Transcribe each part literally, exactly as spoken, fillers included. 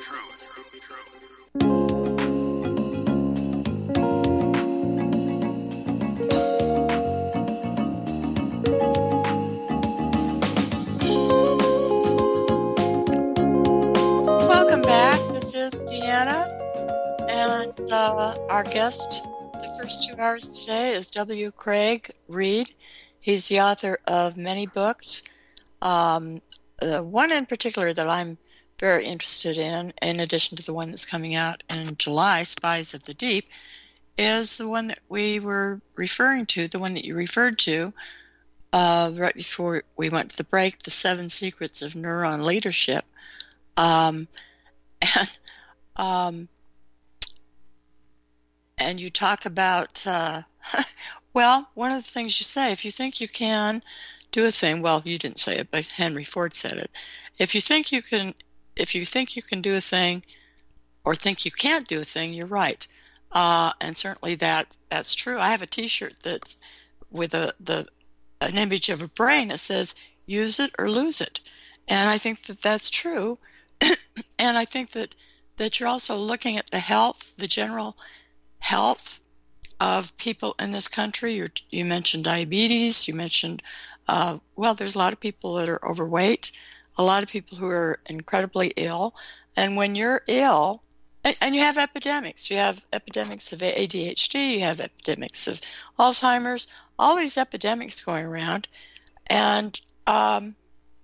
Welcome back. This is Deanna, and uh, our guest the first two hours today is W. Craig Reed. He's the author of many books. Um, the one in particular that I'm very interested in, in addition to the one that's coming out in July, Spies of the Deep, is the one that we were referring to, the one that you referred to uh, right before we went to the break, The Seven Secrets of Neuron Leadership. Um, and, um, and you talk about, uh, well, one of the things you say, if you think you can do a thing, well, you didn't say it, but Henry Ford said it. If you think you can, if you think you can do a thing, or think you can't do a thing, you're right. Uh, and certainly that that's true. I have a T-shirt that's with a the an image of a brain that says "Use it or lose it," and I think that that's true. And I think that that you're also looking at the health, the general health of people in this country. You're, you mentioned diabetes. You mentioned, uh, well, there's a lot of people that are overweight, a lot of people who are incredibly ill. And when you're ill, and, and you have epidemics. You have epidemics of A D H D. You have epidemics of Alzheimer's. All these epidemics going around. And um,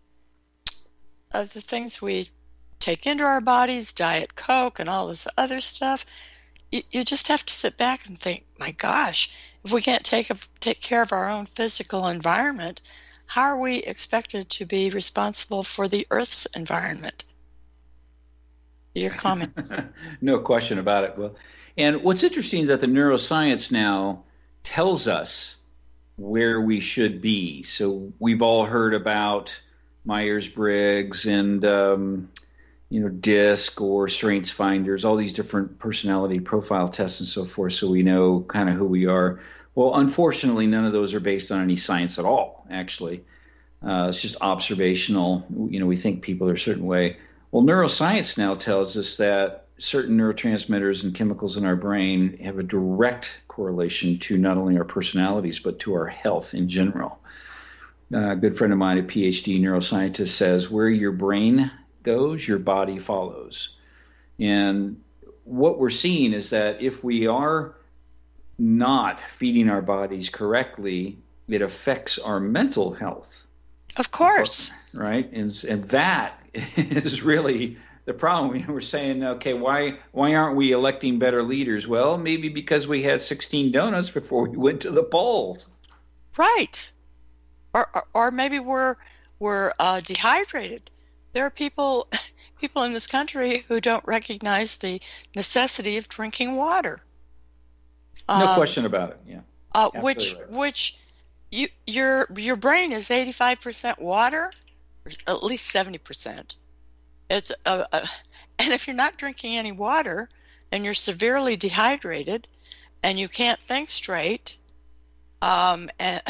of the things we take into our bodies, Diet Coke and all this other stuff, you, you just have to sit back and think, my gosh, if we can't take a, take care of our own physical environment, how are we expected to be responsible for the Earth's environment? Your comments. No question about it. Well, and what's interesting is that the neuroscience now tells us where we should be. So we've all heard about Myers-Briggs and um, you know, DISC or Strengths Finders, all these different personality profile tests and so forth, so we know kind of who we are. Well, unfortunately, none of those are based on any science at all, actually. Uh, it's just observational. You know, we think people are a certain way. Well, neuroscience now tells us that certain neurotransmitters and chemicals in our brain have a direct correlation to not only our personalities, but to our health in general. Uh, a good friend of mine, a P H D neuroscientist, says where your brain goes, your body follows. And what we're seeing is that if we are not feeding our bodies correctly, it affects our mental health. Of course. Right? And, and that is really the problem. We're saying, okay, why why aren't we electing better leaders? Well, maybe because we had sixteen donuts before we went to the polls. Right. Or, or, or maybe we're, we're uh, dehydrated. There are people people in this country who don't recognize the necessity of drinking water. No um, question about it. Yeah. Uh, which right. which you your your brain is eighty-five percent water, or at least seventy percent. It's a, a, and if you're not drinking any water and you're severely dehydrated and you can't think straight, um, and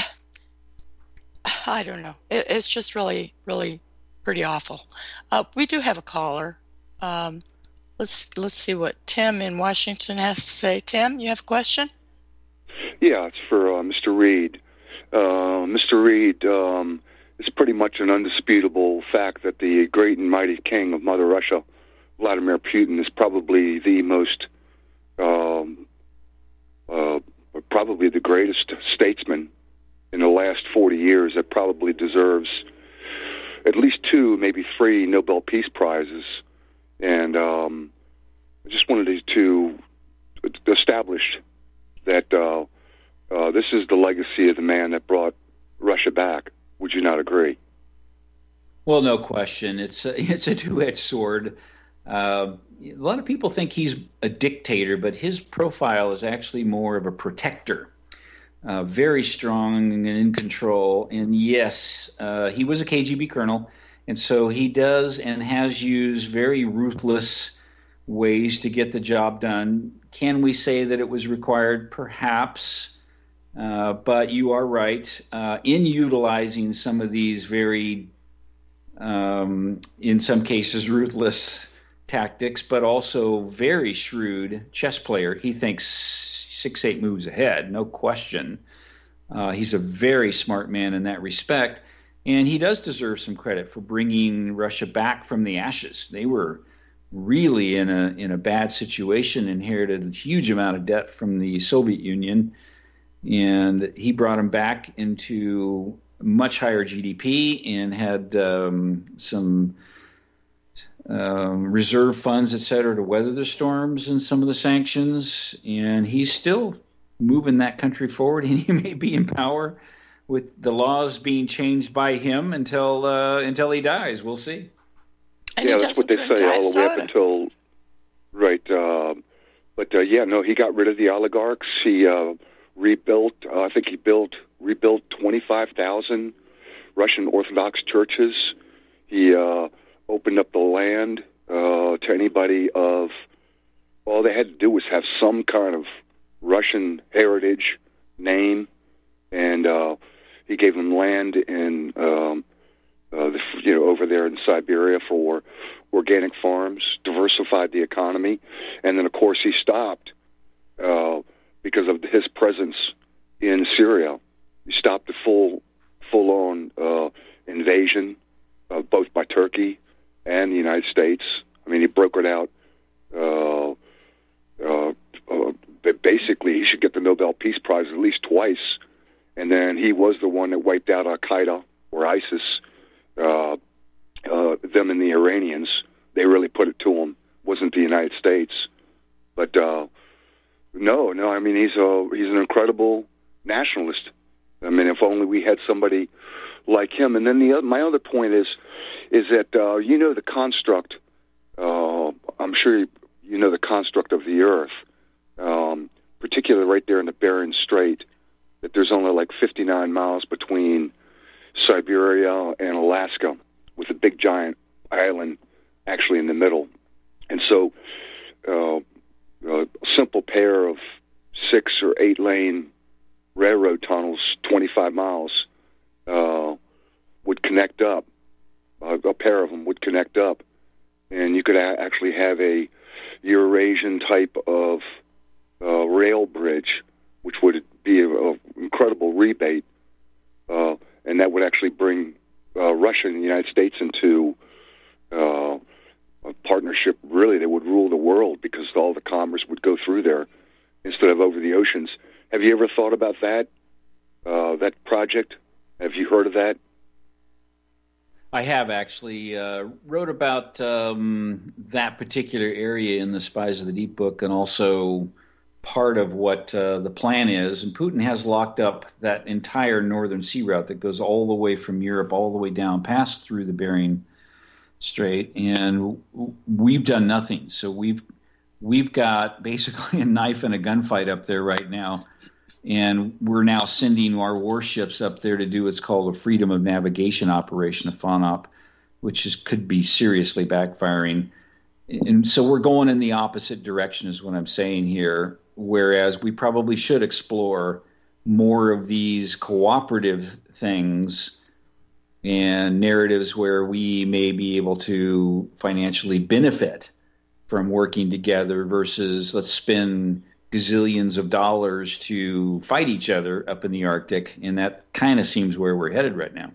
I don't know. It, it's just really really. pretty awful. Uh, we do have a caller. Um, let's let's see what Tim in Washington has to say. Tim, you have a question? Yeah, it's for uh, Mister Reed. Uh, Mister Reed, um, it's pretty much an undisputable fact that the great and mighty king of Mother Russia, Vladimir Putin, is probably the most, um, uh, probably the greatest statesman in the last forty years that probably deserves at least two, maybe three Nobel Peace Prizes. And um, I just wanted to establish that uh, uh, this is the legacy of the man that brought Russia back. Would you not agree? Well, no question. It's a, it's a two-edged sword. Uh, a lot of people think he's a dictator, but his profile is actually more of a protector. Uh, very strong and in control. And yes, uh, he was a K G B colonel, and so he does and has used very ruthless ways to get the job done. Can we say that it was required? Perhaps. Uh, but you are right. Uh, in utilizing some of these very, um, in some cases, ruthless tactics, but also very shrewd chess player. He thinks six, eight moves ahead, no question. Uh, he's a very smart man in that respect. And he does deserve some credit for bringing Russia back from the ashes. They were really in a in a bad situation, inherited a huge amount of debt from the Soviet Union, and he brought them back into much higher G D P and had um, some um, reserve funds, et cetera, to weather the storms and some of the sanctions. And he's still moving that country forward, and he may be in power with the laws being changed by him until uh, until he dies. We'll see. And yeah, that's what they say all the way up until right. Uh, but uh, yeah, no, he got rid of the oligarchs. He uh, rebuilt. Uh, I think he built rebuilt twenty-five thousand Russian Orthodox churches. He uh, opened up the land uh, to anybody of. All they had to do was have some kind of Russian heritage name, and uh, he gave them land in, um, uh, the, you know, over there in Siberia for organic farms, diversified the economy, and then of course he stopped uh, because of his presence in Syria. He stopped the full, full-on uh, invasion, uh, both by Turkey and the United States. I mean, he brokered out. Uh, uh, uh, basically, he should get the Nobel Peace Prize at least twice. And then he was the one that wiped out Al-Qaeda or ISIS, uh, uh, them and the Iranians. They really put it to him. Wasn't the United States. But uh, no, no, I mean, he's a, he's an incredible nationalist. I mean, if only we had somebody like him. And then the my other point is, is that, uh, you know, the construct, uh, I'm sure you, you know the construct of the Earth, um, particularly right there in the Bering Strait, that there's only like fifty-nine miles between Siberia and Alaska, with a big giant island actually in the middle. And so uh, a simple pair of six or eight lane railroad tunnels, twenty-five miles, uh, would connect up. Uh, a pair of them would connect up, and you could a- actually have a Eurasian type of uh, rail bridge, which would be an incredible rebate, uh, and that would actually bring uh, Russia and the United States into uh, a partnership. Really, they would rule the world because all the commerce would go through there instead of over the oceans. Have you ever thought about that, uh, that project? Have you heard of that? I have actually uh, wrote about um, that particular area in the Spies of the Deep book, and also part of what uh, the plan is. And Putin has locked up that entire northern sea route that goes all the way from Europe all the way down, past through the Bering Strait, and we've done nothing. So we've we've got basically a knife and a gunfight up there right now. And we're now sending our warships up there to do what's called a freedom of navigation operation, a FONOP, which is, could be seriously backfiring. And so we're going in the opposite direction is what I'm saying here, whereas we probably should explore more of these cooperative things and narratives where we may be able to financially benefit from working together versus let's spend gazillions of dollars to fight each other up in the Arctic, and that kind of seems where we're headed right now.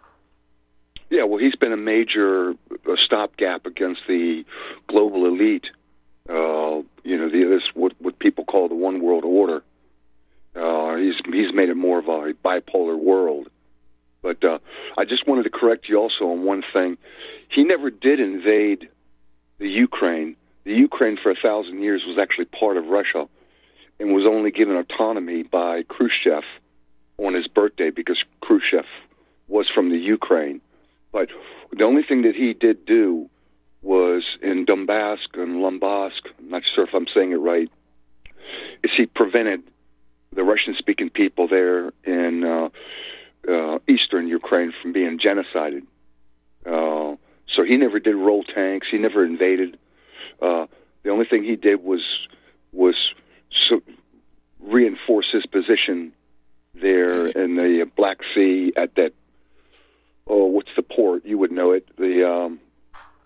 Yeah, well, he's been a major uh, stopgap against the global elite. Uh, you know, the, this what what people call the one world order. Uh, he's he's made it more of a bipolar world. But uh, I just wanted to correct you also on one thing. He never did invade the Ukraine. The Ukraine for a thousand years was actually part of Russia, and was only given autonomy by Khrushchev on his birthday because Khrushchev was from the Ukraine. But the only thing that he did do was in Donbass and Luhansk, I'm not sure if I'm saying it right, is he prevented the Russian-speaking people there in uh, uh, eastern Ukraine from being genocided. Uh, so he never did roll tanks. He never invaded. Uh, the only thing he did was was so reinforce his position there in the Black Sea at that, oh, what's the port? You would know it. The um,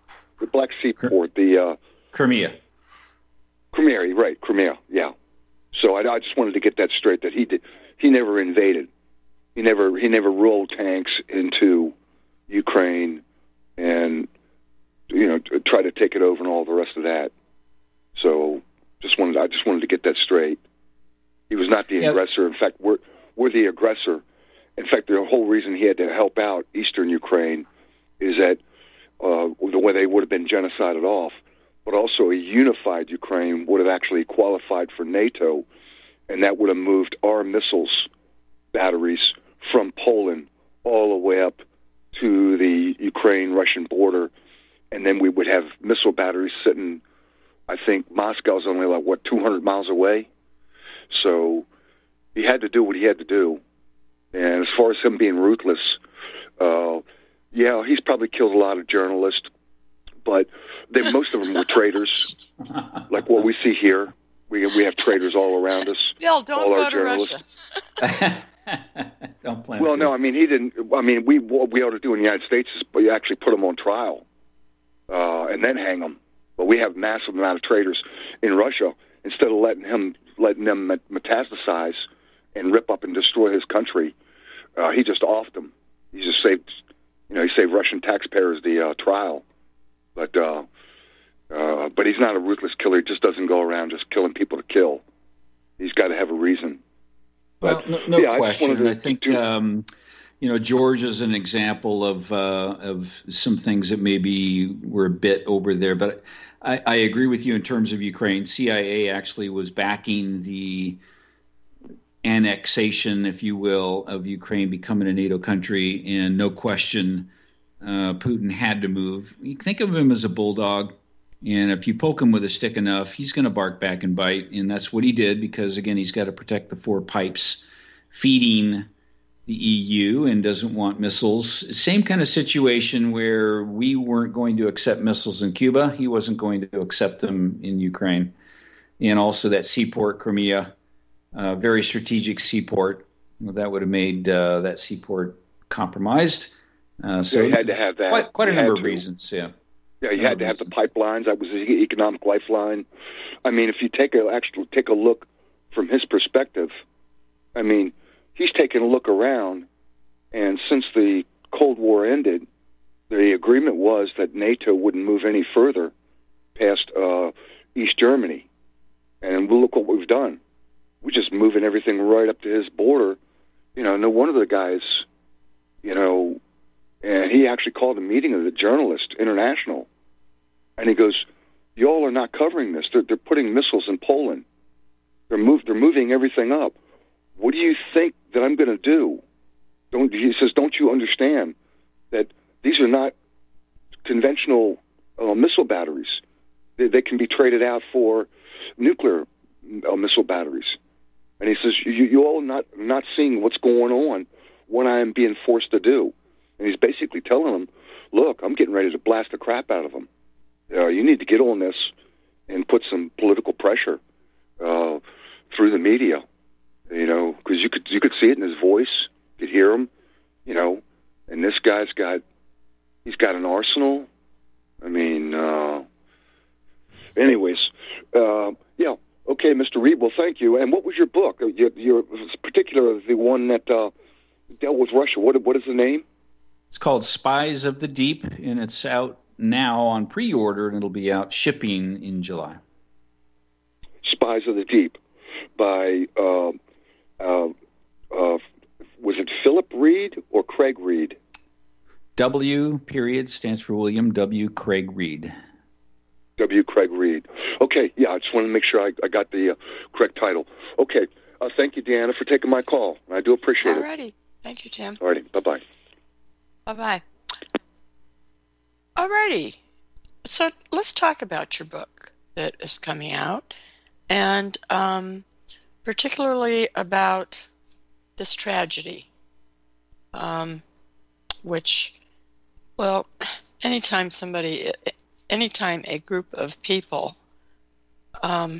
the Black Seaport, the uh, Crimea. Crimea, right? Crimea, yeah. So I, I just wanted to get that straight. That he did, he never invaded. He never he never rolled tanks into Ukraine and you know try to take it over and all the rest of that. So just wanted I just wanted to get that straight. He was not the yep. aggressor. In fact, we're we're the aggressor. In fact, the whole reason he had to help out Eastern Ukraine is that uh, the way they would have been genocided off, but also a unified Ukraine would have actually qualified for NATO, and that would have moved our missiles batteries from Poland all the way up to the Ukraine-Russian border, and then we would have missile batteries sitting, I think Moscow's only like, what, two hundred miles away? So he had to do what he had to do. And as far as him being ruthless, uh, yeah, he's probably killed a lot of journalists, but they, most of them were traitors, like what we see here. We we have traitors all around us. Bill, don't all go our to journalists. Russia. Don't plan Well, to. no, I mean, he didn't. I mean, we what we ought to do in the United States is we actually put him on trial uh, and then hang him. But we have massive amount of traitors in Russia. Instead of letting him letting them metastasize and rip up and destroy his country, uh, he just offed them. He just saved, you know, he saved Russian taxpayers the uh, trial. But uh, uh, but he's not a ruthless killer. He just doesn't go around just killing people to kill. He's got to have a reason. But, well, no, no yeah, question. I, I think do, um, you know George is an example of uh, of some things that maybe were a bit over there. But I, I agree with you in terms of Ukraine. C I A actually was backing the annexation, if you will, of Ukraine becoming a NATO country, and no question, uh, Putin had to move. You think of him as a bulldog, and if you poke him with a stick enough, he's going to bark back and bite, and that's what he did because, again, he's got to protect the four pipes feeding the E U and doesn't want missiles. Same kind of situation where we weren't going to accept missiles in Cuba. He wasn't going to accept them in Ukraine. And also that seaport, Crimea, uh, very strategic seaport. Well, that would have made uh, that seaport compromised. Uh, so yeah, you had to have that. Quite, quite a you number of to. reasons, yeah. Yeah, you had to have the pipelines. That was the economic lifeline. I mean, if you take a actually take a look from his perspective, I mean, he's taken a look around, and since the Cold War ended, the agreement was that NATO wouldn't move any further past uh, East Germany. And we'll look what we've done. We're just moving everything right up to his border. You know, no wonder the guys, you know, and he actually called a meeting of the journalists, international. And he goes, y'all are not covering this. They're, they're putting missiles in Poland. They're, move, they're moving everything up. What do you think that I'm going to do? Don't, he says, don't you understand that these are not conventional uh, missile batteries? They, they can be traded out for nuclear uh, missile batteries. And he says, you, you all are not, not seeing what's going on, what I am being forced to do. And he's basically telling them, look, I'm getting ready to blast the crap out of them. Uh, you need to get on this and put some political pressure uh, through the media, you know, because you could you could see it in his voice, you could hear him, you know. And this guy's got he's got an arsenal. I mean, uh, anyways, uh, yeah, okay, Mister Reed. Well, thank you. And what was your book? Your, your particular the one that uh, dealt with Russia. What what is the name? It's called Spies of the Deep, and it's out now on pre-order, and it'll be out shipping in July. Spies of the Deep by, uh, uh, uh, was it Philip Reed or Craig Reed? W, period, stands for William W. Craig Reed. W. Craig Reed. Okay, yeah, I just wanted to make sure I, I got the uh, correct title. Okay, uh, thank you, Deanna, for taking my call. I do appreciate Alrighty. it. Alrighty. Thank you, Tim. Alrighty, bye-bye. Bye-bye. Alrighty. So let's talk about your book that is coming out, and um, particularly about this tragedy, um, which, well, anytime somebody, anytime a group of people um,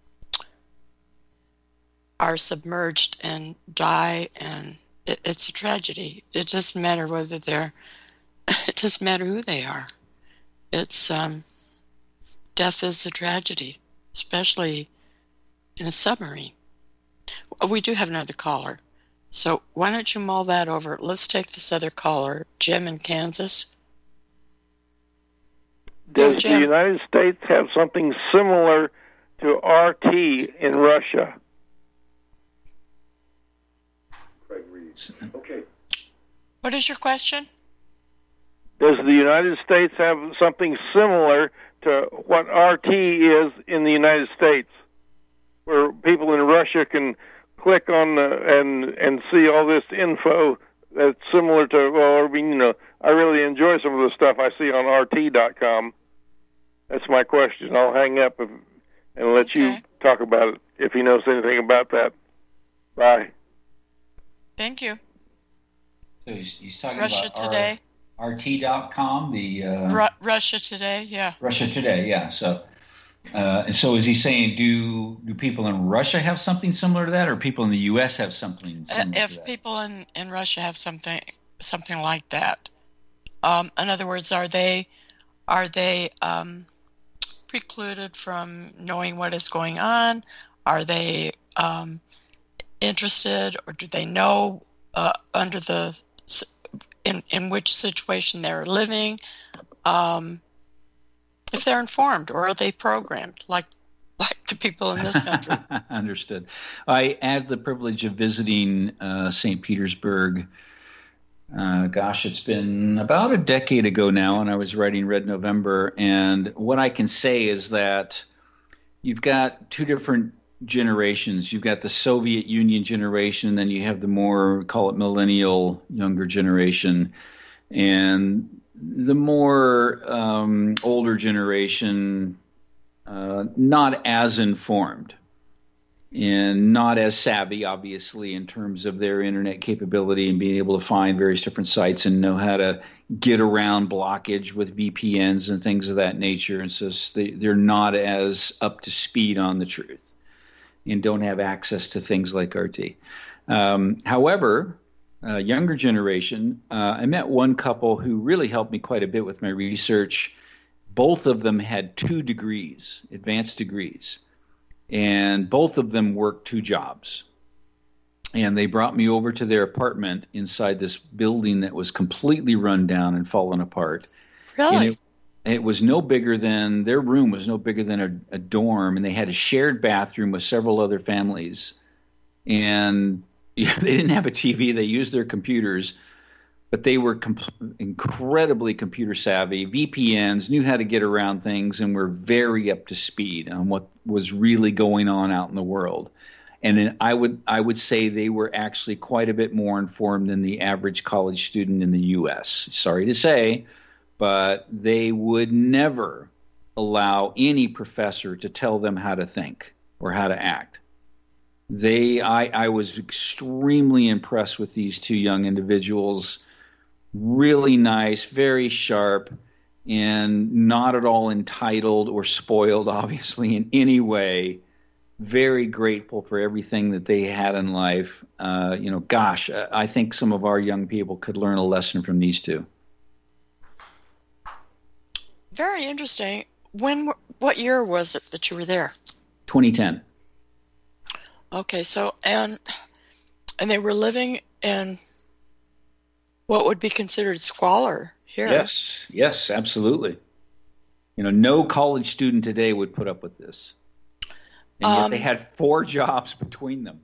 are submerged and die, and it, it's a tragedy. It doesn't matter whether they're It doesn't matter who they are. it's um, death is a tragedy, especially in a submarine. We do have another caller. So why don't you mull that over? Let's take this other caller, Jim in Kansas. Does the United States have something similar to R T in Russia? Okay. What is your question? Does the United States have something similar to what R T is in the United States, where people in Russia can click on the, and and see all this info that's similar to, well, I mean, you know, I really enjoy some of the stuff I see on R T dot com. That's my question. I'll hang up and, and let okay. you talk about it if he knows anything about that. Bye. Thank you. So he's, he's talking Russia about Today. R T dot com, the uh, Ru- Russia Today, yeah. Russia Today, yeah. So, uh, and so is he saying, do do people in Russia have something similar to that, or people in the U S have something similar uh, if to that? People in, in Russia have something something like that, um, in other words, are they are they um, precluded from knowing what is going on? Are they um, interested, or do they know uh, under the in in which situation they're living? Um, if they're informed, or are they programmed like like the people in this country? Understood. I had the privilege of visiting uh, Saint Petersburg. Uh, gosh, it's been about a decade ago now, and I was writing Red November. And what I can say is that you've got two different generations. You've got the Soviet Union generation, and then you have the more, call it millennial, younger generation. And the more um, older generation, uh, not as informed and not as savvy, obviously, in terms of their internet capability and being able to find various different sites and know how to get around blockage with V P Ns and things of that nature. And so they, they're not as up to speed on the truth and don't have access to things like R T. Um, however, uh, younger generation, uh, I met one couple who really helped me quite a bit with my research. Both of them had two degrees, advanced degrees. And both of them worked two jobs. And they brought me over to their apartment inside this building that was completely run down and fallen apart. Really? And it, it was no bigger than, their room was no bigger than a, a dorm, and they had a shared bathroom with several other families. And yeah, they didn't have a T V. They used their computers. But they were comp- incredibly computer savvy, V P Ns, knew how to get around things, and were very up to speed on what was really going on out in the world. And then I would I would say they were actually quite a bit more informed than the average college student in the U S. Sorry to say, but they would never allow any professor to tell them how to think or how to act. They, I, I was extremely impressed with these two young individuals. Really nice, very sharp, and not at all entitled or spoiled, obviously, in any way. Very grateful for everything that they had in life. Uh, you know, gosh, I think some of our young people could learn a lesson from these two. Very interesting. When? What year was it that you were there? twenty ten. Okay, so and and they were living in what would be considered squalor here. Yes, yes, absolutely. You know, no college student today would put up with this. And yet um, they had four jobs between them.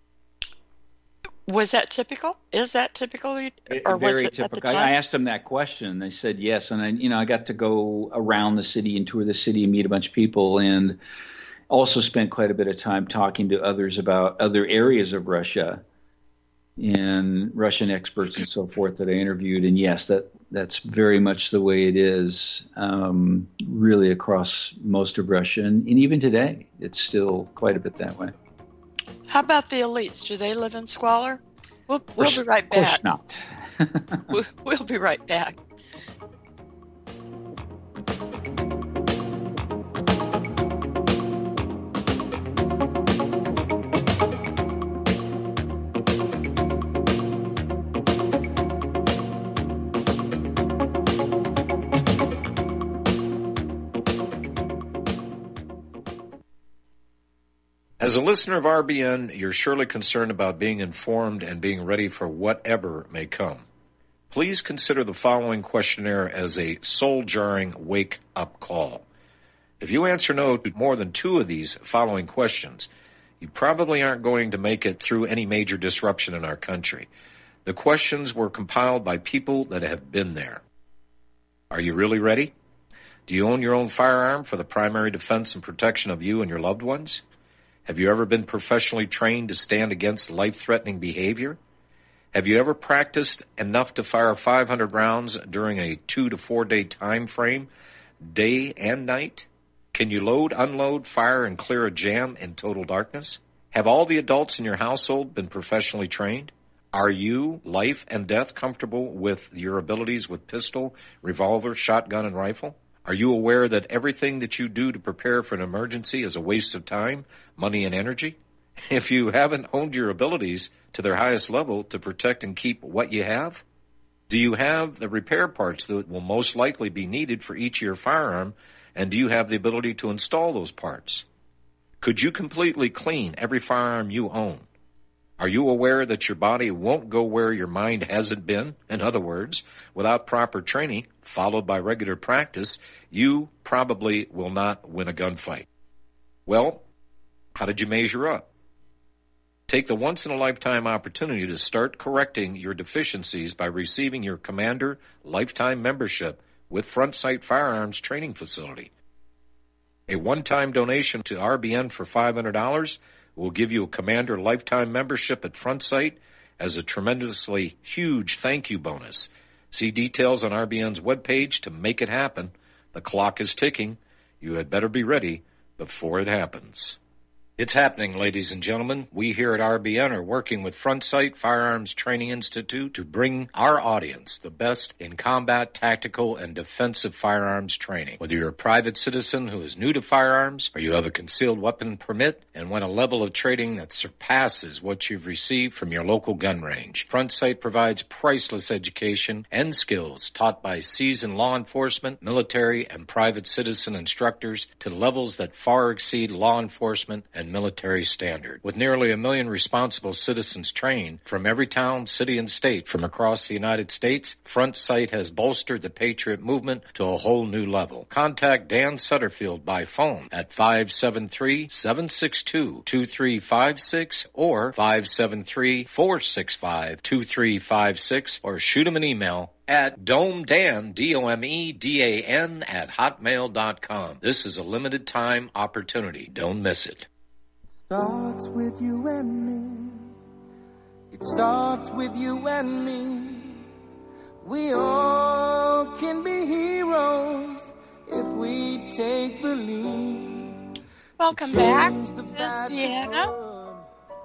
Was that typical? Is that typical? Or it, was very it typical. At the time? I asked them that question, and they said yes. And I, you know, I got to go around the city and tour the city and meet a bunch of people, and also spent quite a bit of time talking to others about other areas of Russia and Russian experts and so forth that I interviewed. And yes, that that's very much the way it is, um, really across most of Russia. And, and even today, it's still quite a bit that way. How about the elites? Do they live in squalor? We'll, we'll be right back. Of course not. we'll, we'll be right back. As a listener of R B N, you're surely concerned about being informed and being ready for whatever may come. Please consider the following questionnaire as a soul-jarring wake-up call. If you answer no to more than two of these following questions, you probably aren't going to make it through any major disruption in our country. The questions were compiled by people that have been there. Are you really ready? Do you own your own firearm for the primary defense and protection of you and your loved ones? Have you ever been professionally trained to stand against life-threatening behavior? Have you ever practiced enough to fire five hundred rounds during a two to four day time frame, day and night? Can you load, unload, fire, and clear a jam in total darkness? Have all the adults in your household been professionally trained? Are you, life and death, comfortable with your abilities with pistol, revolver, shotgun, and rifle? Are you aware that everything that you do to prepare for an emergency is a waste of time, money, and energy? If you haven't honed your abilities to their highest level to protect and keep what you have, do you have the repair parts that will most likely be needed for each of your firearm, and do you have the ability to install those parts? Could you completely clean every firearm you own? Are you aware that your body won't go where your mind hasn't been? In other words, without proper training, followed by regular practice, you probably will not win a gunfight. Well, how did you measure up? Take the once-in-a-lifetime opportunity to start correcting your deficiencies by receiving your Commander Lifetime Membership with Front Sight Firearms Training Facility. A one-time donation to R B N for five hundred dollars will give you a Commander Lifetime Membership at Front Sight as a tremendously huge thank you bonus. See details on R B N's webpage to make it happen. The clock is ticking. You had better be ready before it happens. It's happening, ladies and gentlemen. We here at R B N are working with Front Sight Firearms Training Institute to bring our audience the best in combat, tactical, and defensive firearms training. Whether you're a private citizen who is new to firearms, or you have a concealed weapon permit and want a level of training that surpasses what you've received from your local gun range, Front Sight provides priceless education and skills taught by seasoned law enforcement, military, and private citizen instructors to levels that far exceed law enforcement and military standard. With nearly a million responsible citizens trained from every town, city, and state from across the United States, Front Sight has bolstered the Patriot movement to a whole new level. Contact Dan Sutterfield by phone at five seven three, seven six two, two three five six or five seven three, four six five, two three five six or shoot him an email at domedan, D O M E D A N, at hotmail dot com. This is a limited time opportunity. Don't miss it. Starts with you and me. It starts with you and me. We all can be heroes if we take the lead. Welcome back. This is Deanna.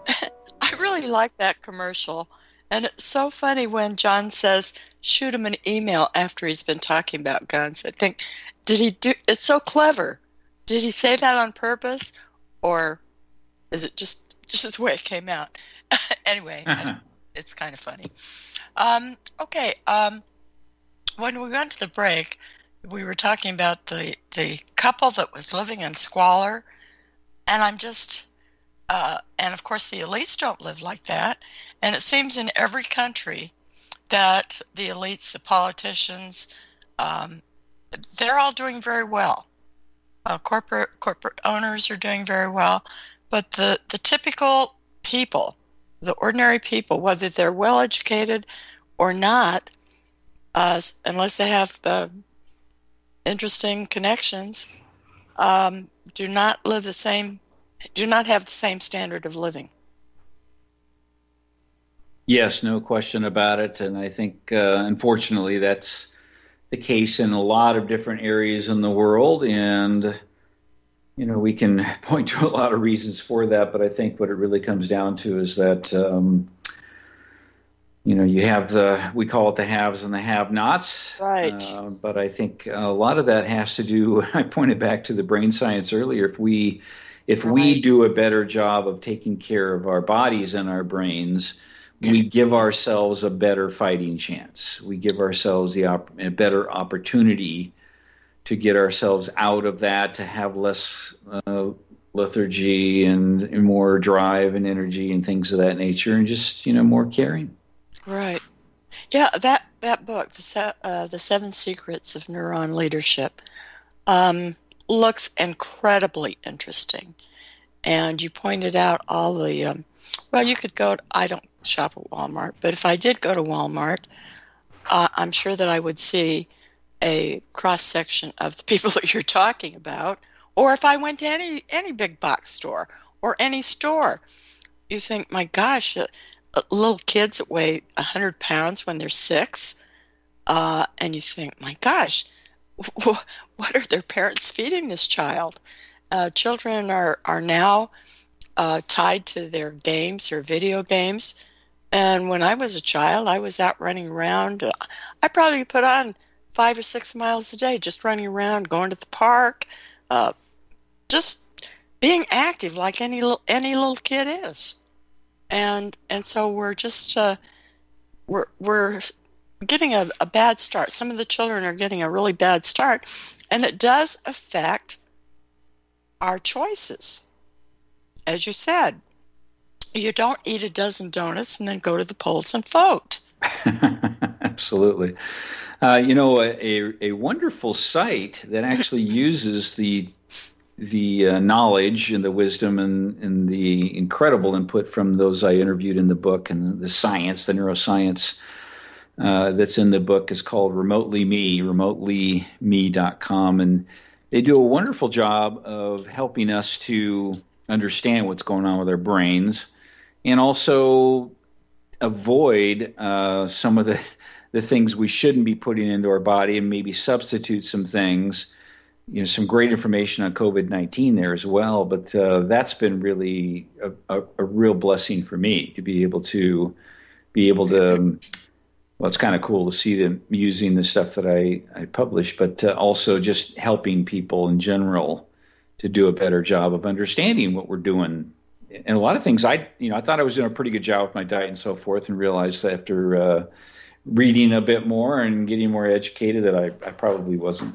I really like that commercial. And it's so funny when John says, shoot him an email after he's been talking about guns. I think, did he do, it's so clever. Did he say that on purpose? Or is it just, just the way it came out? Anyway, uh-huh. It's kind of funny. Um, okay, um, when we went to the break, we were talking about the, the couple that was living in squalor, and I'm just, uh, and of course the elites don't live like that, and it seems in every country that the elites, the politicians, um, they're all doing very well. Uh, corporate corporate owners are doing very well. But the, the typical people, the ordinary people, whether they're well-educated or not, uh, unless they have uh, interesting connections, um, do not live the same, do not have the same standard of living. Yes, no question about it. And I think, uh, unfortunately, that's the case in a lot of different areas in the world. And you know, we can point to a lot of reasons for that, but I think what it really comes down to is that, um, you know, you have the, we call it the haves and the have-nots. Right. Uh, but I think a lot of that has to do, I pointed back to the brain science earlier, if we, if right. we do a better job of taking care of our bodies and our brains, we give ourselves a better fighting chance. We give ourselves the op- a better opportunity to get ourselves out of that, to have less uh, lethargy and, and more drive and energy and things of that nature, and just, you know, more caring. Right. Yeah, that, that book, the, se- uh, the Seven Secrets of Neuron Leadership, um, looks incredibly interesting. And you pointed out all the, um, well, you could go, to, I don't shop at Walmart, but if I did go to Walmart, uh, I'm sure that I would see a cross-section of the people that you're talking about. Or if I went to any, any big box store or any store, you think, my gosh, uh, little kids that weigh one hundred pounds when they're six, uh, and you think, my gosh, what are their parents feeding this child? Uh, children are, are now uh, tied to their games or video games. And when I was a child, I was out running around. Uh, I probably put on five or six miles a day, just running around, going to the park, uh, just being active like any any little kid is. And and so we're just uh, we're we're getting a, a bad start. Some of the children are getting a really bad start, and it does affect our choices. As you said, you don't eat a dozen donuts and then go to the polls and vote. Absolutely. Uh, you know, a, a wonderful site that actually uses the the uh, knowledge and the wisdom and, and the incredible input from those I interviewed in the book, and the science, the neuroscience uh, that's in the book, is called Remotely Me, remotely me dot com. And they do a wonderful job of helping us to understand what's going on with our brains, and also avoid uh, some of the, the things we shouldn't be putting into our body, and maybe substitute some things. You know, some great information on COVID nineteen there as well, but uh, that's been really a, a, a real blessing for me to be able to be able to. Um, well, it's kind of cool to see them using the stuff that I, I publish, but uh, also just helping people in general to do a better job of understanding what we're doing. And a lot of things I, you know, I thought I was doing a pretty good job with my diet and so forth, and realized after uh, reading a bit more and getting more educated that I, I probably wasn't.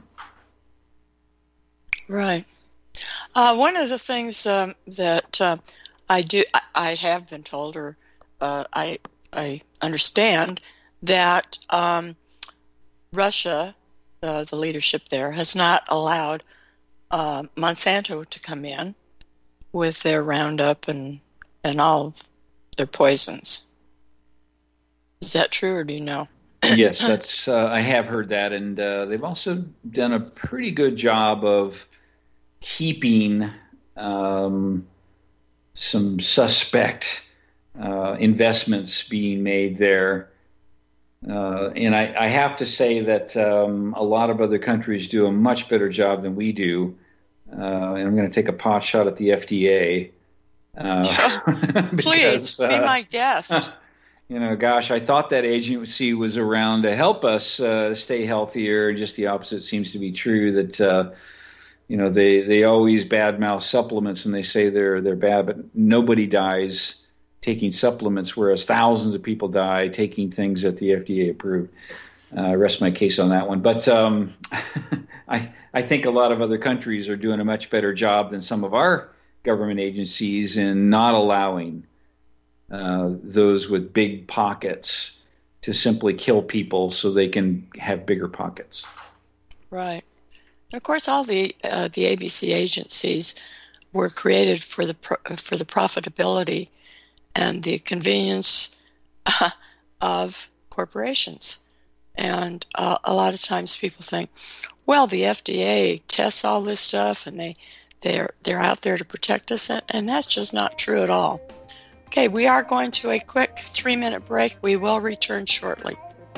Right. Uh, one of the things um, that uh, I do, I, I have been told, or uh, I I understand that um, Russia, uh, the leadership there, has not allowed uh, Monsanto to come in with their Roundup and and all their poisons. Is that true, or do you know? Yes, that's. Uh, I have heard that, and uh, they've also done a pretty good job of keeping um, some suspect uh, investments being made there. Uh, and I, I have to say that um, a lot of other countries do a much better job than we do. Uh, and I'm going to take a pot shot at the F D A. Uh, because, Please, be uh, my guest. You know, gosh, I thought that agency was around to help us uh, stay healthier. Just the opposite seems to be true, that uh, you know, they, they always badmouth supplements, and they say they're they're bad, but nobody dies taking supplements, whereas thousands of people die taking things that the F D A approved. Uh, I rest my case on that one. But um, I I think a lot of other countries are doing a much better job than some of our government agencies in not allowing uh, those with big pockets to simply kill people so they can have bigger pockets. Right. And of course, all the uh, the A B C agencies were created for the pro- for the profitability and the convenience uh, of corporations. And uh, a lot of times people think, well, the F D A tests all this stuff, and they they're they're out there to protect us, and that's just not true at all. Okay, we are going to a quick three-minute break. We will return shortly.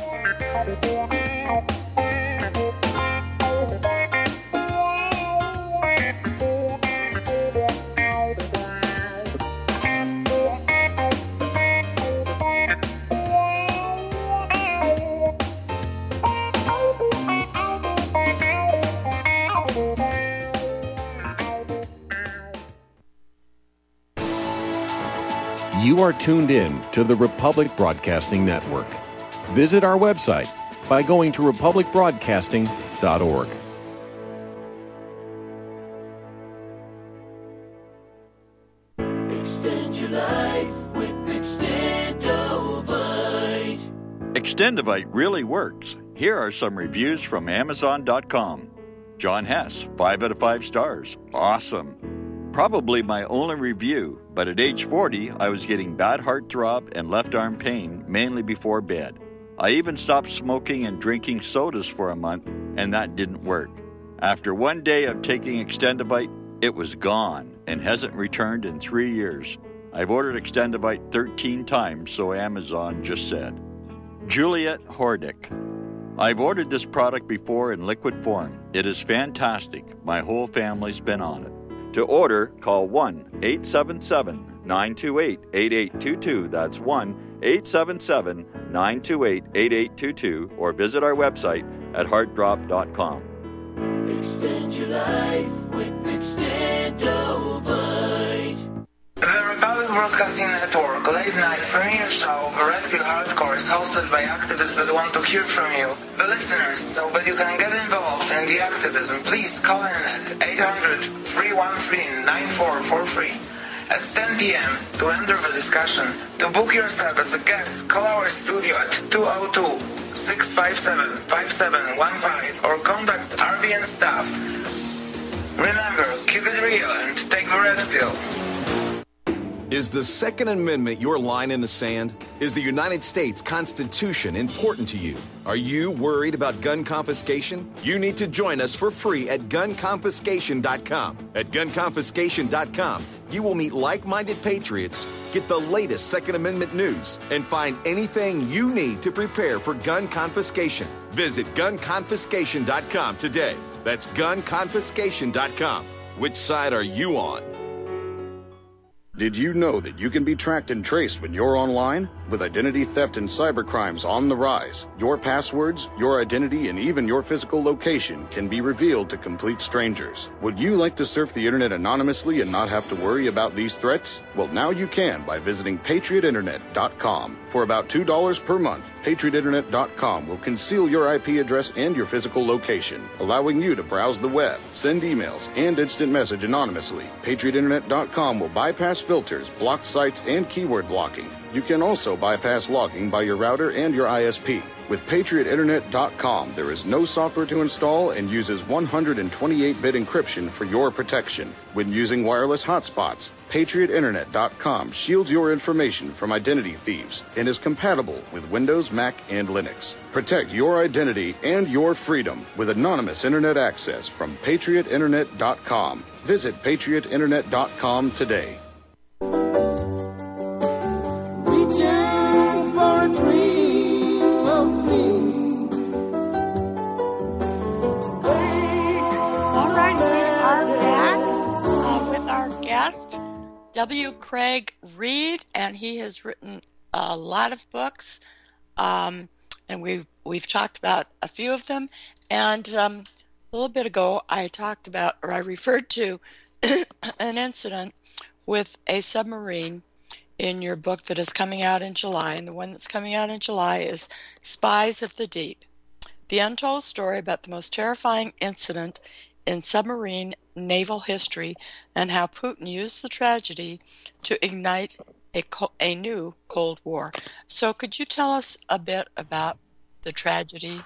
You are tuned in to the Republic Broadcasting Network. Visit our website by going to republic broadcasting dot org. Extend your life with Extendovite. Extendovite really works. Here are some reviews from Amazon dot com. John Hess, five out of five stars. Awesome. Probably my only review, but at age forty, I was getting bad heartthrob and left arm pain, mainly before bed. I even stopped smoking and drinking sodas for a month, and that didn't work. After one day of taking Extendovite, it was gone and hasn't returned in three years. I've ordered Extendovite thirteen times, so Amazon just said. Juliet Hordick. I've ordered this product before in liquid form. It is fantastic. My whole family's been on it. To order, call one eight seven seven, nine two eight, eight eight two two. That's one eight seven seven, nine two eight, eight eight two two, or visit our website at heart drop dot com. Extend your life with Extendovite. The Republic Broadcasting Network late night premiere show Red Pill Hardcore is hosted by activists that want to hear from you, the listeners. So that you can get involved in the activism, please call in at eight hundred, three one three, nine four four three at ten p.m. to enter the discussion. To book yourself as a guest, call our studio at two oh two, six five seven, five seven one five or contact R B N staff. Remember, keep it real and take the red pill. Is the Second Amendment your line in the sand? Is the United States Constitution important to you? Are you worried about gun confiscation? You need to join us for free at gun confiscation dot com. At gun confiscation dot com, you will meet like-minded patriots, get the latest Second Amendment news, and find anything you need to prepare for gun confiscation. Visit gun confiscation dot com today. That's gun confiscation dot com. Which side are you on? Did you know that you can be tracked and traced when you're online? With identity theft and cybercrimes on the rise, your passwords, your identity, and even your physical location can be revealed to complete strangers. Would you like to surf the internet anonymously and not have to worry about these threats? Well, now you can by visiting patriot internet dot com. For about two dollars per month, patriot internet dot com will conceal your I P address and your physical location, allowing you to browse the web, send emails, and instant message anonymously. patriot internet dot com will bypass filters, block sites, and keyword blocking. You can also bypass logging by your router and your I S P. With patriot internet dot com, there is no software to install and uses one hundred twenty-eight bit encryption for your protection. When using wireless hotspots, patriot internet dot com shields your information from identity thieves and is compatible with Windows, Mac, and Linux. Protect your identity and your freedom with anonymous internet access from patriot internet dot com. Visit patriot internet dot com today. Reaching for a dream of peace. All right, we are back uh, with our guest, W. Craig Reed, and he has written a lot of books, um, and we've we've talked about a few of them. And um, a little bit ago, I talked about, or I referred to, an incident with a submarine in your book that is coming out in July, and the one that's coming out in July is Spies of the Deep, the untold story about the most terrifying incident in submarine naval history and how Putin used the tragedy to ignite a, a new Cold War. So could you tell us a bit about the tragedy?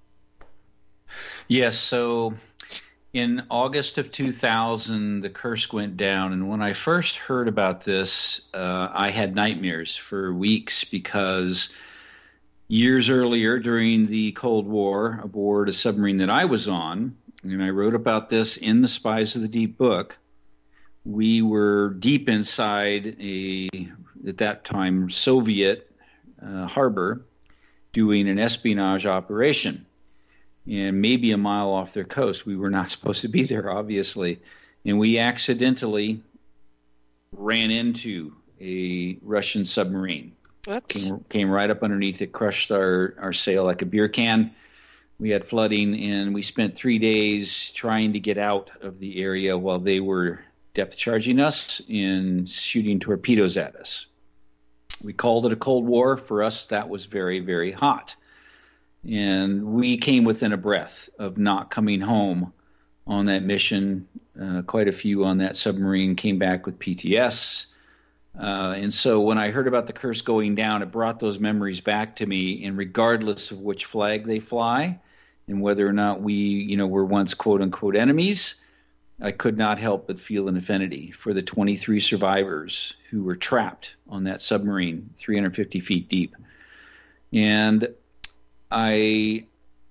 Yes, so in August of two thousand, the Kursk went down, and when I first heard about this, uh, I had nightmares for weeks because years earlier during the Cold War, aboard a submarine that I was on, and I wrote about this in the Spies of the Deep book, we were deep inside a, at that time, Soviet uh, harbor doing an espionage operation. And maybe a mile off their coast. We were not supposed to be there, obviously. And we accidentally ran into a Russian submarine. Whoops. Came, came right up underneath it, crushed our, our sail like a beer can. We had flooding, and we spent three days trying to get out of the area while they were depth charging us and shooting torpedoes at us. We called it a Cold War. For us, that was very, very hot. And we came within a breath of not coming home on that mission. Uh, quite a few on that submarine came back with P T S. Uh, and so when I heard about the Kursk going down, it brought those memories back to me. And regardless of which flag they fly, and whether or not we, you know, were once quote unquote enemies, I could not help but feel an affinity for the twenty-three survivors who were trapped on that submarine, three hundred fifty feet deep. And I,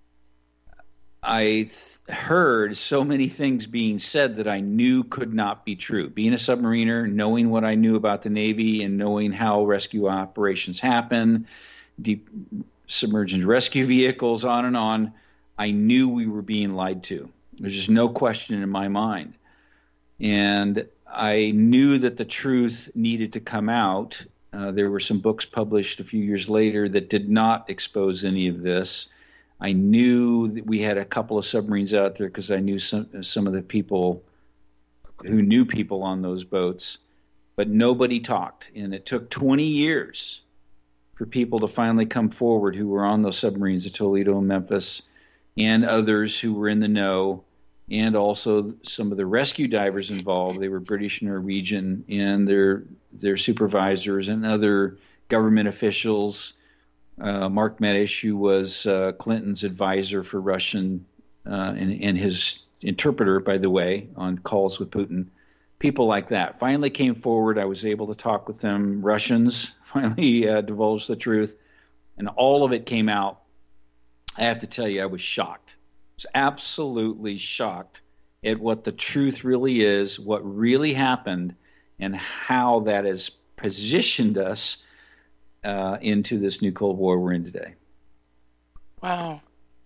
I th- heard so many things being said that I knew could not be true. Being a submariner, knowing what I knew about the Navy and knowing how rescue operations happen, deep submerged rescue vehicles, on and on, I knew we were being lied to. There's just no question in my mind. And I knew that the truth needed to come out. Uh, there were some books published a few years later that did not expose any of this. I knew that we had a couple of submarines out there because I knew some some of the people who knew people on those boats, but nobody talked. And it took twenty years for people to finally come forward who were on those submarines at Toledo and Memphis, and others who were in the know, and also some of the rescue divers involved. They were British, Norwegian, and their their supervisors and other government officials. Uh, Mark Medish, who was uh, Clinton's advisor for Russian uh, and, and his interpreter, by the way, on calls with Putin, people like that finally came forward. I was able to talk with them. Russians finally uh, divulged the truth, and all of it came out. I have to tell you, I was shocked. I was absolutely shocked at what the truth really is, what really happened, and how that has positioned us Uh, into this new Cold War we're in today. Wow.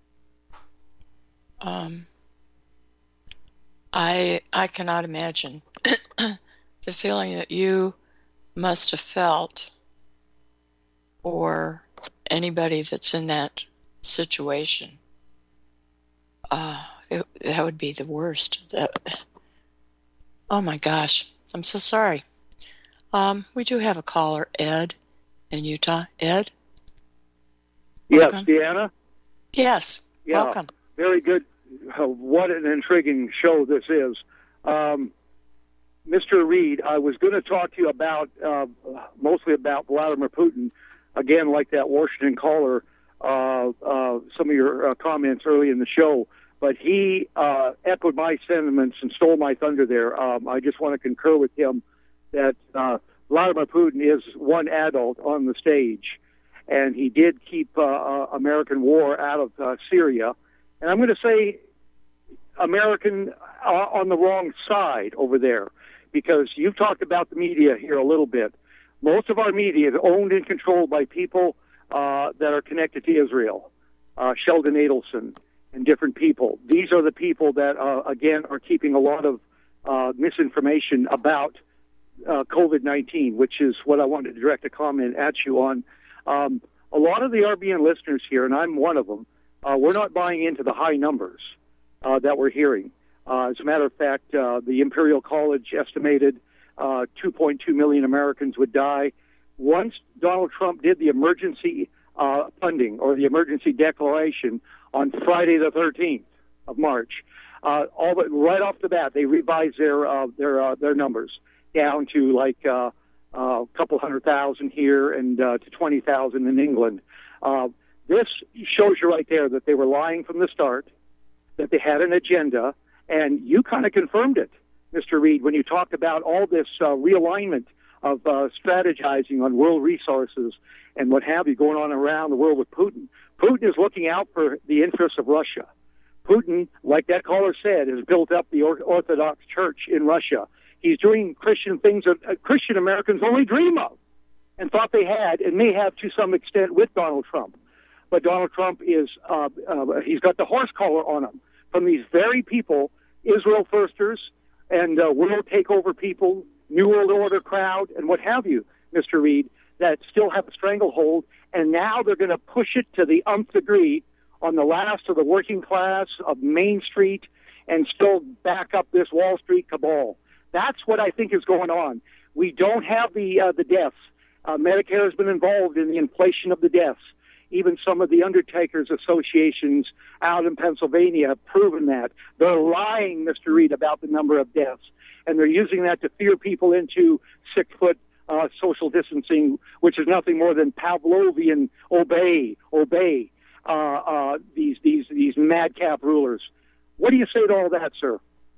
Um, I I cannot imagine the feeling that you must have felt, or anybody that's in that situation. Uh, it, that would be the worst. That, oh my gosh, I'm so sorry. Um, we do have a caller, Ed. In Utah. Ed? Yes, welcome. Deanna? Yes, yeah, welcome. Very good. Uh, what an intriguing show this is. Um, Mister Reed, I was going to talk to you about, uh, mostly about Vladimir Putin, again, like that Washington caller, uh, uh, some of your uh, comments early in the show, but he uh, echoed my sentiments and stole my thunder there. Um, I just want to concur with him that uh, Vladimir Putin is one adult on the stage, and he did keep uh, uh, American war out of uh, Syria. And I'm going to say American uh, on the wrong side over there, because you've talked about the media here a little bit. Most of our media is owned and controlled by people uh, that are connected to Israel, uh, Sheldon Adelson and different people. These are the people that, uh, again, are keeping a lot of uh, misinformation about Uh, COVID nineteen, which is what I wanted to direct a comment at you on. Um, a lot of the R B N listeners here, and I'm one of them, uh, we're not buying into the high numbers uh, that we're hearing. Uh, as a matter of fact, uh, the Imperial College estimated uh, two point two million Americans would die. Once Donald Trump did the emergency uh, funding or the emergency declaration on Friday the thirteenth of March, uh, all but right off the bat, they revised their uh, their uh, their numbers down to like uh, uh, a couple hundred thousand here and uh, to twenty thousand in England. Uh, this shows you right there that they were lying from the start, that they had an agenda, and you kind of confirmed it, Mister Reed, when you talked about all this uh, realignment of uh, strategizing on world resources and what have you going on around the world with Putin. Putin is looking out for the interests of Russia. Putin, like that caller said, has built up the Orthodox Church in Russia. He's doing Christian things that uh, Christian Americans only dream of and thought they had and may have to some extent with Donald Trump. But Donald Trump is, uh, uh, he's got the horse collar on him from these very people, Israel firsters and uh, world takeover people, New World Order crowd and what have you, Mister Reed, that still have a stranglehold. And now they're going to push it to the nth degree on the last of the working class of Main Street and still back up this Wall Street cabal. That's what I think is going on. We don't have the uh, the deaths. Uh, Medicare has been involved in the inflation of the deaths. Even some of the undertakers associations out in Pennsylvania have proven that. They're lying, Mister Reed, about the number of deaths. And they're using that to fear people into six-foot uh, social distancing, which is nothing more than Pavlovian obey, obey uh, uh, these these these madcap rulers. What do you say to all that, sir?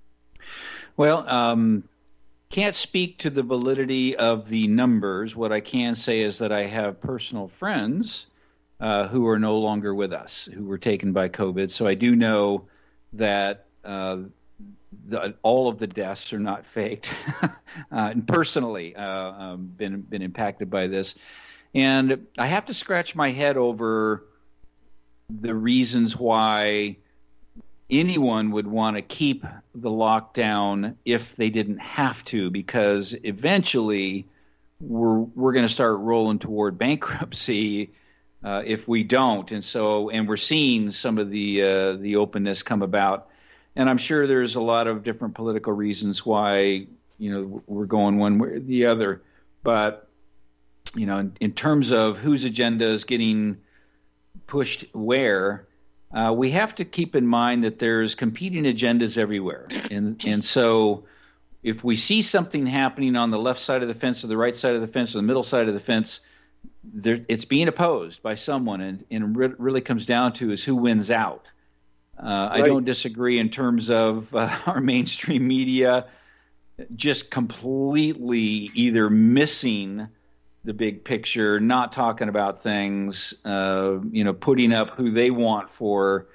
Well, um, can't speak to the validity of the numbers. What I can say is that I have personal friends uh, who are no longer with us, who were taken by COVID. So I do know that uh, the, all of the deaths are not faked. uh, and personally, uh, um, been been impacted by this, and I have to scratch my head over the reasons why anyone would want to keep the lockdown if they didn't have to, because eventually we're we're going to start rolling toward bankruptcy uh, if we don't. And so, and we're seeing some of the uh, the openness come about, and I'm sure there's a lot of different political reasons why, you know, we're going one way or the other. But you know, in, in terms of whose agenda is getting pushed where, Uh, we have to keep in mind that there's competing agendas everywhere. And and so if we see something happening on the left side of the fence or the right side of the fence or the middle side of the fence, there, it's being opposed by someone. And, and it really comes down to is who wins out. Uh, right. I don't disagree in terms of uh, our mainstream media just completely either missing the big picture, not talking about things, uh, you know, putting up who they want for.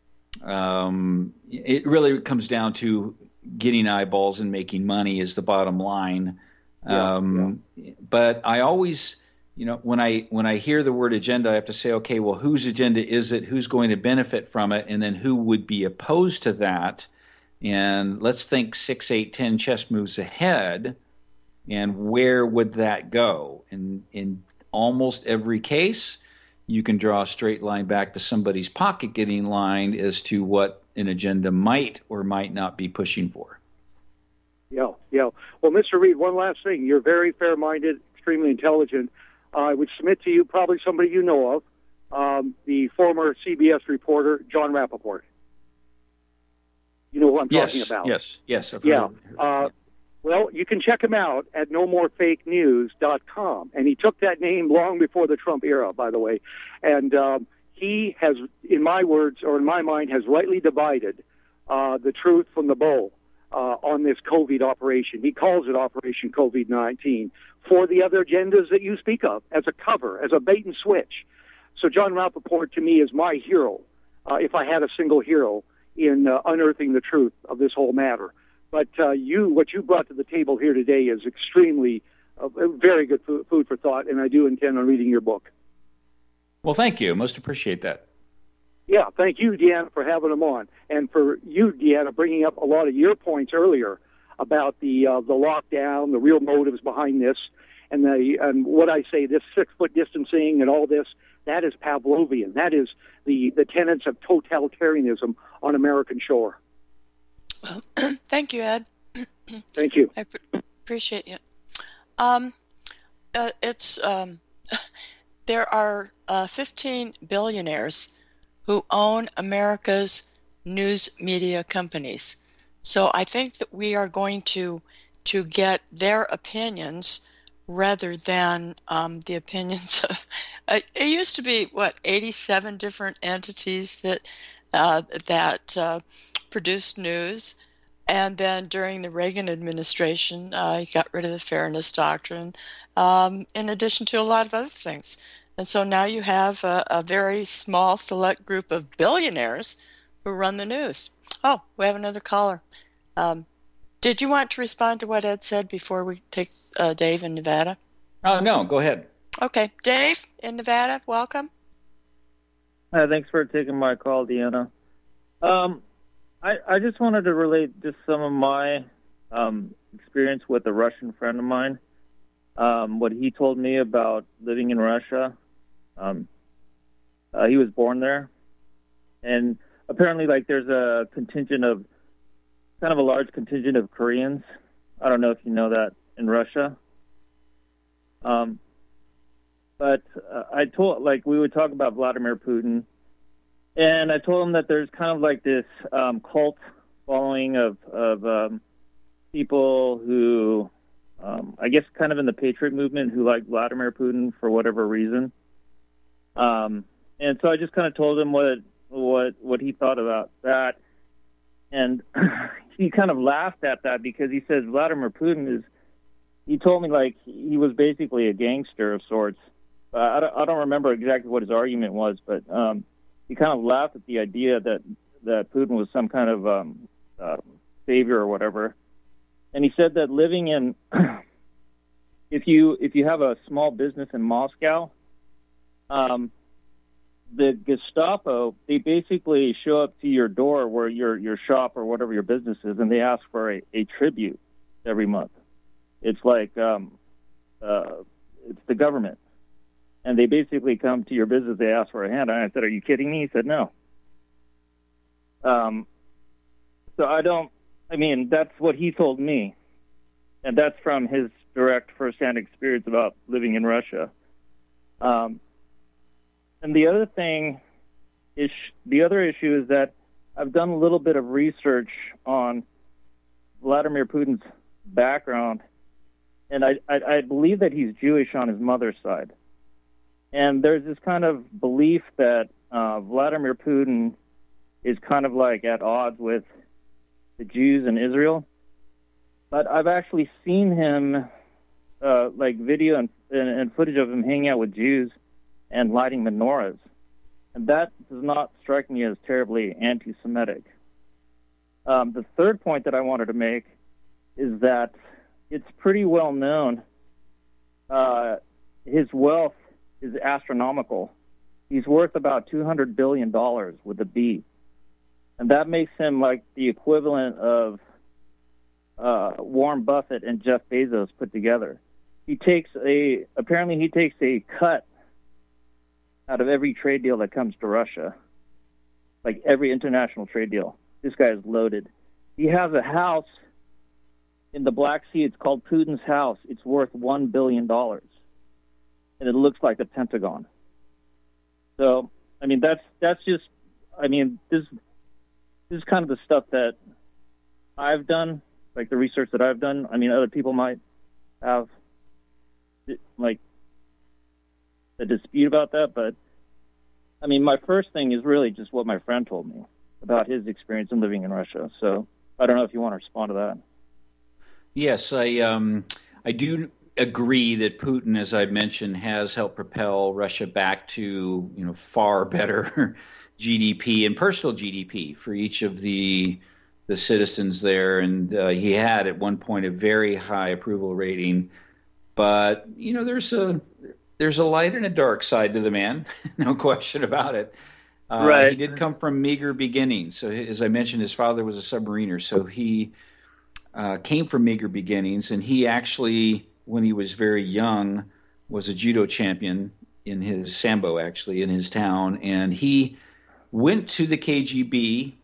Um, it really comes down to getting eyeballs and making money is the bottom line. Yeah, um, yeah. But I always, you know, when I when I hear the word agenda, I have to say, okay, well, whose agenda is it? Who's going to benefit from it? And then who would be opposed to that? And let's think six, eight, ten chess moves ahead. And where would that go? And in almost every case, you can draw a straight line back to somebody's pocket getting lined as to what an agenda might or might not be pushing for. Yeah, yeah. Well, Mister Reed, one last thing. You're very fair-minded, extremely intelligent. Uh, I would submit to you probably somebody you know of, um, the former C B S reporter, John Rappaport. You know who I'm yes, talking about? Yes, yes. I've yeah. heard. Uh, Well, you can check him out at no more fake news dot com. And he took that name long before the Trump era, by the way. And um, he has, in my words, or in my mind, has rightly divided uh, the truth from the bull uh, on this COVID operation. He calls it Operation COVID nineteen for the other agendas that you speak of as a cover, as a bait and switch. So John Rappaport, to me, is my hero, uh, if I had a single hero, in uh, unearthing the truth of this whole matter. But uh, you, what you brought to the table here today is extremely, uh, very good food for thought, and I do intend on reading your book. Well, thank you. Most appreciate that. Yeah, thank you, Deanna, for having them on, and for you, Deanna, bringing up a lot of your points earlier about the uh, the lockdown, the real motives behind this, and the and what I say, this six foot distancing and all this. That is Pavlovian. That is the the tenets of totalitarianism on American shore. Well, thank you, Ed. Thank you. I pr- appreciate you. Um, uh, it's um, there are uh, fifteen billionaires who own America's news media companies. So I think that we are going to to get their opinions rather than um, the opinions of. Uh, it used to be what eighty-seven different entities that uh, that. Uh, produced news, and then during the Reagan administration, uh, he got rid of the Fairness Doctrine, um, in addition to a lot of other things. And so now you have a, a very small select group of billionaires who run the news. Oh, we have another caller. Um, did you want to respond to what Ed said before we take uh, Dave in Nevada? Oh, no, go ahead. Okay, Dave in Nevada, welcome. Uh, thanks for taking my call, Deanna. Um, I, I just wanted to relate just some of my um, experience with a Russian friend of mine, um, what he told me about living in Russia. Um, uh, he was born there, and apparently, like, there's a contingent of, kind of a large contingent of Koreans. I don't know if you know that in Russia. Um, but uh, I told, like, we would talk about Vladimir Putin. And I told him that there's kind of like this um, cult following of, of um, people who um, I guess, kind of in the Patriot movement who liked Vladimir Putin for whatever reason. Um, and so I just kind of told him what what what he thought about that, and he kind of laughed at that because he says Vladimir Putin is. He told me like he was basically a gangster of sorts. Uh, I don't, I don't remember exactly what his argument was, but um, he kind of laughed at the idea that that Putin was some kind of um, uh, savior or whatever. And he said that living in, if you if you have a small business in Moscow, um, the Gestapo, they basically show up to your door where your your shop or whatever your business is, and they ask for a, a tribute every month. It's like um, uh, it's the government, and they basically come to your business. They ask for a hand. And I said, "Are you kidding me?" He said, "No." Um, so I don't. I mean, that's what he told me, and that's from his direct firsthand experience about living in Russia. Um, and the other thing is, the other issue is that I've done a little bit of research on Vladimir Putin's background, and I, I, I believe that he's Jewish on his mother's side. And there's this kind of belief that uh, Vladimir Putin is kind of like at odds with the Jews in Israel. But I've actually seen him, uh, like video and, and, and footage of him hanging out with Jews and lighting menorahs. And that does not strike me as terribly anti-Semitic. Um, the third point that I wanted to make is that it's pretty well known uh, his wealth is astronomical. He's worth about two hundred billion dollars with a B. And that makes him like the equivalent of uh, Warren Buffett and Jeff Bezos put together. He takes a, apparently he takes a cut out of every trade deal that comes to Russia, like every international trade deal. This guy is loaded. He has a house in the Black Sea. It's called Putin's house. It's worth one billion dollars. And it looks like the Pentagon. So, I mean, that's that's just, I mean, this, this is kind of the stuff that I've done, like the research that I've done. I mean, other people might have, like, a dispute about that, but, I mean, my first thing is really just what my friend told me about his experience in living in Russia. So, I don't know if you want to respond to that. Yes, I um, I do agree that Putin, as I mentioned, has helped propel Russia back to, you know, far better G D P and personal G D P for each of the the citizens there, and uh, he had at one point a very high approval rating. But you know, there's a there's a light and a dark side to the man, no question about it. Uh, right. He did come from meager beginnings. So, as I mentioned, his father was a submariner, so he uh, came from meager beginnings, and he actually, when he was very young, was a judo champion in his sambo, actually, in his town. And he went to the K G B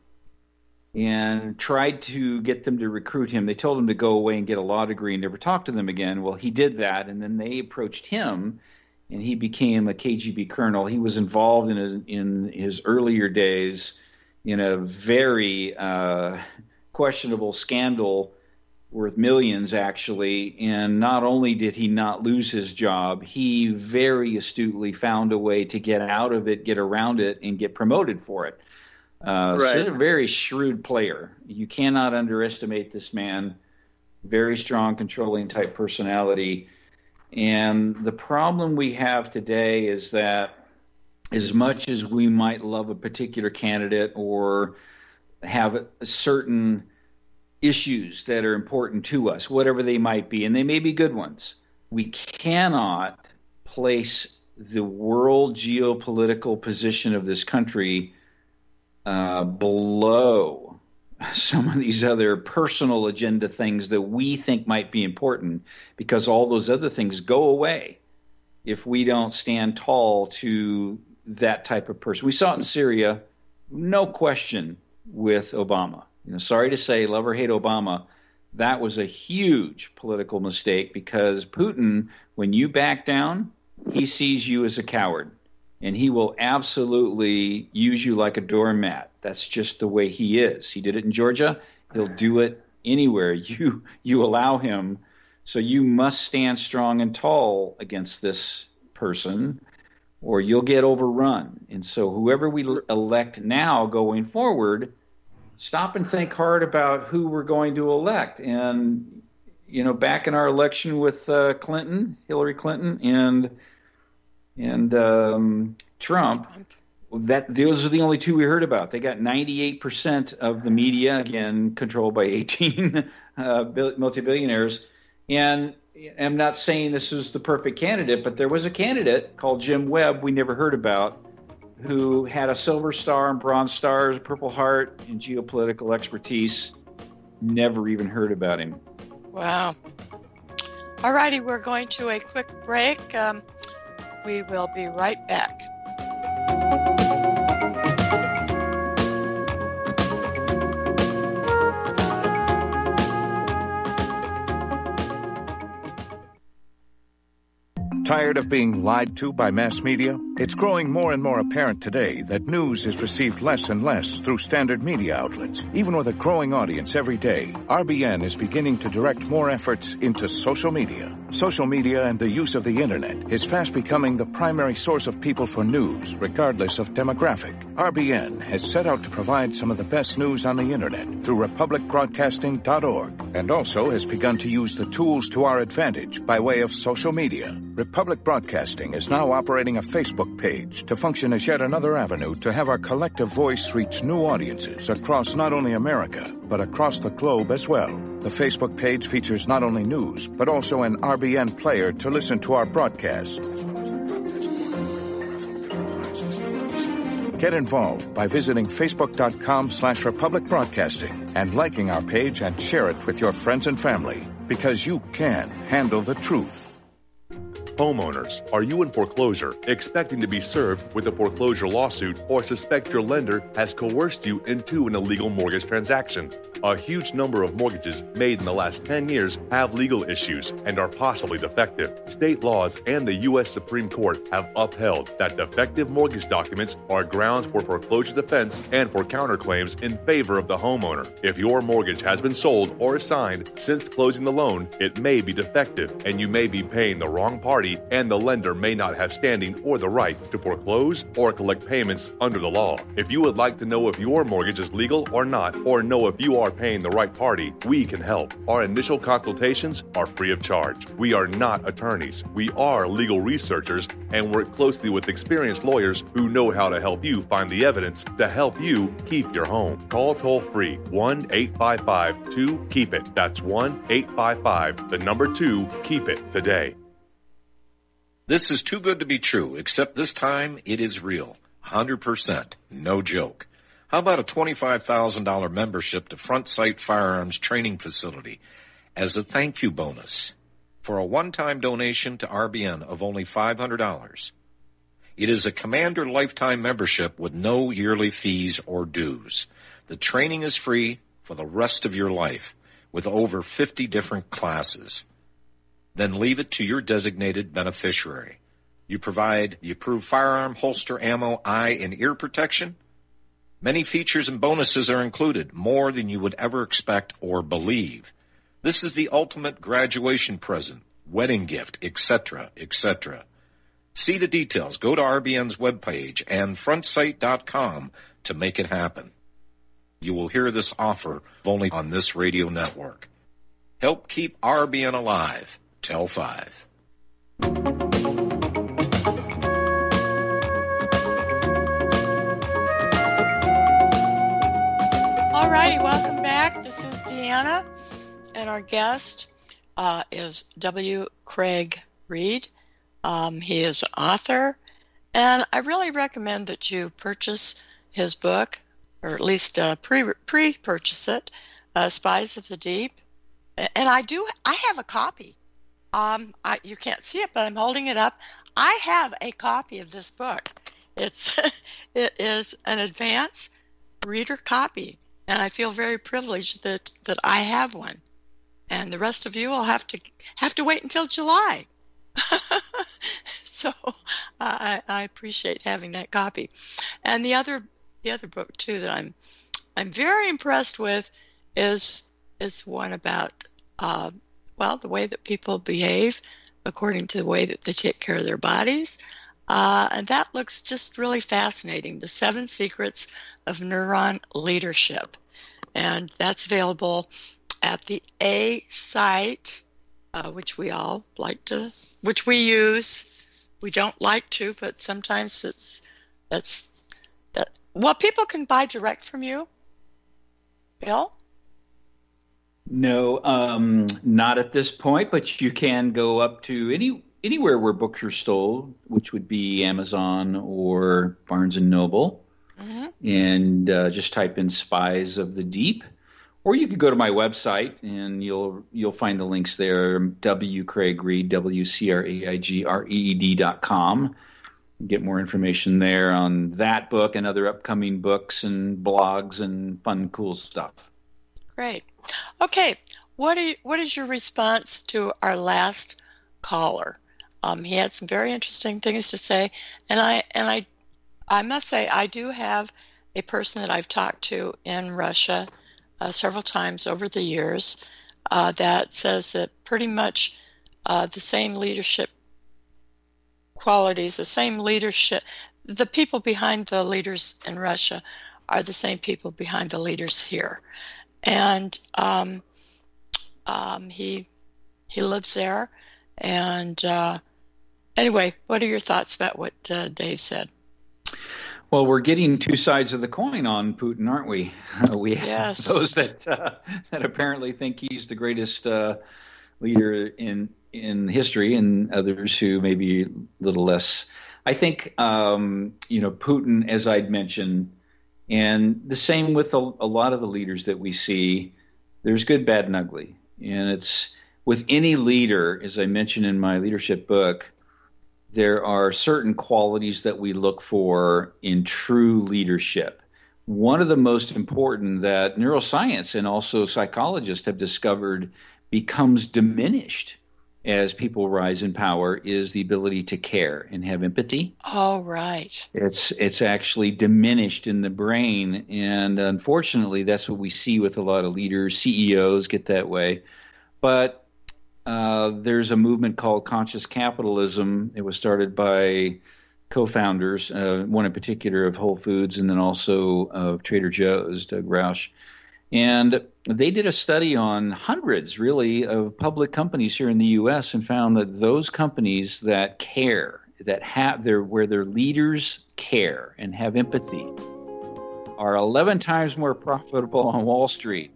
and tried to get them to recruit him. They told him to go away and get a law degree and never talk to them again. Well, he did that, and then they approached him, and he became a K G B colonel. He was involved in his, in his earlier days in a very uh, questionable scandal worth millions, actually. And not only did he not lose his job, he very astutely found a way to get out of it, get around it, and get promoted for it. Uh, right. So he's a very shrewd player. You cannot underestimate this man. Very strong, controlling type personality. And the problem we have today is that as much as we might love a particular candidate or have certain issues that are important to us, whatever they might be, and they may be good ones, we cannot place the world geopolitical position of this country uh, below some of these other personal agenda things that we think might be important, because all those other things go away if we don't stand tall to that type of person. We saw it in Syria, no question, with Obama. You know, sorry to say, love or hate Obama, that was a huge political mistake, because Putin, when you back down, he sees you as a coward, and he will absolutely use you like a doormat. That's just the way he is. He did it in Georgia. He'll do it anywhere you you allow him So you must stand strong and tall against this person, or you'll get overrun. And so whoever we elect now going forward, stop and think hard about who we're going to elect. And, you know, back in our election with uh, Clinton, Hillary Clinton, and and um, Trump, that those are the only two we heard about. They got ninety-eight percent of the media, again, controlled by eighteen uh, multi-billionaires. And I'm not saying this is the perfect candidate, but there was a candidate called Jim Webb we never heard about, who had a silver star and bronze stars, a purple heart, and geopolitical expertise. Never even heard about him. Wow. All righty, we're going to a quick break. Um, we will be right back. Tired of being lied to by mass media? It's growing more and more apparent today that news is received less and less through standard media outlets. Even with a growing audience every day, R B N is beginning to direct more efforts into social media. Social media and the use of the internet is fast becoming the primary source of people for news, regardless of demographic. R B N has set out to provide some of the best news on the internet through republic broadcasting dot org, and also has begun to use the tools to our advantage by way of social media. Republic Broadcasting is now operating a Facebook page to function as yet another avenue to have our collective voice reach new audiences across not only America, but across the globe as well. The Facebook page features not only news, but also an R B N player to listen to our broadcasts. Get involved by visiting facebook.com slash Republic Broadcasting and liking our page and share it with your friends and family, because you can handle the truth. Homeowners, are you in foreclosure, expecting to be served with a foreclosure lawsuit, or suspect your lender has coerced you into an illegal mortgage transaction? A huge number of mortgages made in the last ten years have legal issues and are possibly defective. State laws and the U S Supreme Court have upheld that defective mortgage documents are grounds for foreclosure defense and for counterclaims in favor of the homeowner. If your mortgage has been sold or assigned since closing the loan, it may be defective and you may be paying the wrong party, and the lender may not have standing or the right to foreclose or collect payments under the law. If you would like to know if your mortgage is legal or not, or know if you are paying the right party, we can help. Our initial consultations are free of charge. We are not attorneys. We are legal researchers and work closely with experienced lawyers who know how to help you find the evidence to help you keep your home. Call toll-free one eight five five two keep it. That's one eight five five, the number two, keep it today. This is too good to be true, except this time it is real. one hundred percent. No joke. How about a twenty-five thousand dollars membership to Front Sight Firearms Training Facility as a thank you bonus for a one-time donation to R B N of only five hundred dollars? It is a Commander lifetime membership with no yearly fees or dues. The training is free for the rest of your life with over fifty different classes. Then leave it to your designated beneficiary. You provide the approved firearm, holster, ammo, eye, and ear protection. Many features and bonuses are included, more than you would ever expect or believe. This is the ultimate graduation present, wedding gift, et cetera, et cetera. See the details. Go to R B N's webpage and front sight dot com to make it happen. You will hear this offer only on this radio network. Help keep R B N alive. Tell five. All righty, welcome back. This is Deanna, and our guest uh, is W. Craig Reed. Um, he is an author, and I really recommend that you purchase his book, or at least uh, pre pre purchase it, uh, Spies of the Deep. And I do, I have a copy. Um, I, you can't see it, but I'm holding it up. I have a copy of this book. It's it is an advance reader copy, and I feel very privileged that, that I have one. And the rest of you will have to have to wait until July. So uh, I, I appreciate having that copy. And the other the other book too that I'm I'm very impressed with is is one about uh, well, the way that people behave according to the way that they take care of their bodies. Uh, and that looks just really fascinating, The Seven Secrets of Neuron Leadership. And that's available at the A site, uh, which we all like to, which we use. We don't like to, but sometimes it's, that's, that. Well, people can buy direct from you. Bill? No, um, not at this point, but you can go up to any anywhere where books are sold, which would be Amazon or Barnes and Noble, mm-hmm. and uh, just type in Spies of the Deep. Or you could go to my website, and you'll you'll find the links there, W. Craig Reed, W C R A I G R E E D dot com. Get more information there on that book and other upcoming books and blogs and fun, cool stuff. Great. Okay, what are you, what is your response to our last caller? Um, he had some very interesting things to say, and I and I, I must say I do have a person that I've talked to in Russia uh, several times over the years uh, that says that pretty much uh, the same leadership qualities, the same leadership, the people behind the leaders in Russia are the same people behind the leaders here. And um, um, he he lives there. And uh, anyway, what are your thoughts about what uh, Dave said? Well, we're getting two sides of the coin on Putin, aren't we? Uh, we have yes. those that uh, that apparently think he's the greatest uh, leader in in history, and others who may be a little less. I think um, you know Putin, as I'd mentioned. And the same with a, a lot of the leaders that we see. There's good, bad, and ugly. And it's with any leader, as I mentioned in my leadership book, there are certain qualities that we look for in true leadership. One of the most important that neuroscience and also psychologists have discovered becomes diminished as people rise in power is the ability to care and have empathy. Oh, right. It's it's actually diminished in the brain, and unfortunately, that's what we see with a lot of leaders. C E Os get that way. But uh, there's a movement called conscious capitalism. It was started by co-founders, uh, one in particular of Whole Foods and then also of Trader Joe's, Doug Roush. And they did a study on hundreds, really, of public companies here in the U S and found that those companies that care, that have their where their leaders care and have empathy, are eleven times more profitable on Wall Street.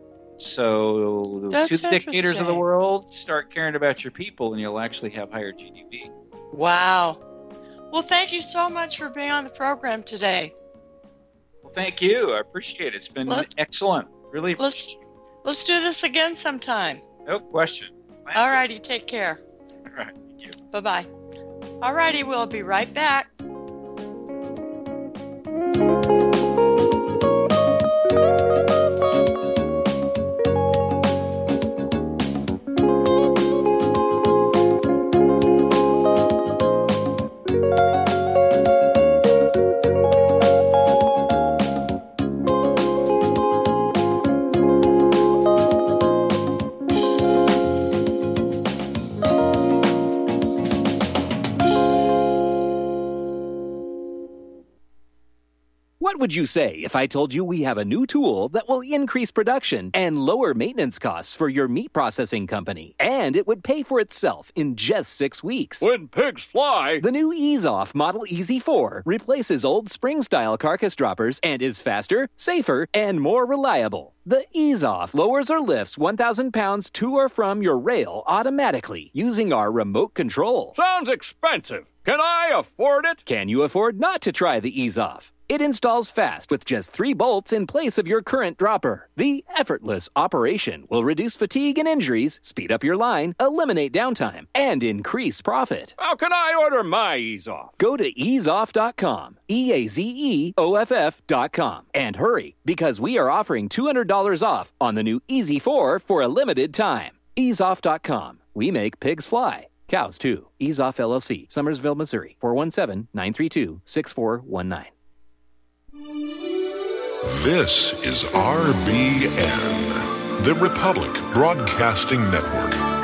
So the That's two dictators of the world, start caring about your people, and you'll actually have higher G D P. Wow. Well, thank you so much for being on the program today. Well, thank you. I appreciate it. It's been Let, excellent. Really let's, let's do this again sometime. No question. All righty. Take care. All right. Thank you. Bye-bye. All righty. We'll be right back. What would you say if I told you we have a new tool that will increase production and lower maintenance costs for your meat processing company? And it would pay for itself in just six weeks. When pigs fly! The new EaseOff Model E Z four replaces old spring-style carcass droppers and is faster, safer, and more reliable. The EaseOff lowers or lifts one thousand pounds to or from your rail automatically using our remote control. Sounds expensive. Can I afford it? Can you afford not to try the EaseOff? It installs fast with just three bolts in place of your current dropper. The effortless operation will reduce fatigue and injuries, speed up your line, eliminate downtime, and increase profit. How can I order my EaseOff? Go to ease off dot com, E A Z E O F F dot com, and hurry, because we are offering two hundred dollars off on the new E Z four for a limited time. ease off dot com. We make pigs fly. Cows, too. EaseOff L L C, Summersville, Missouri, four one seven, nine three two, six four one nine. This is R B N, The Republic Broadcasting Network.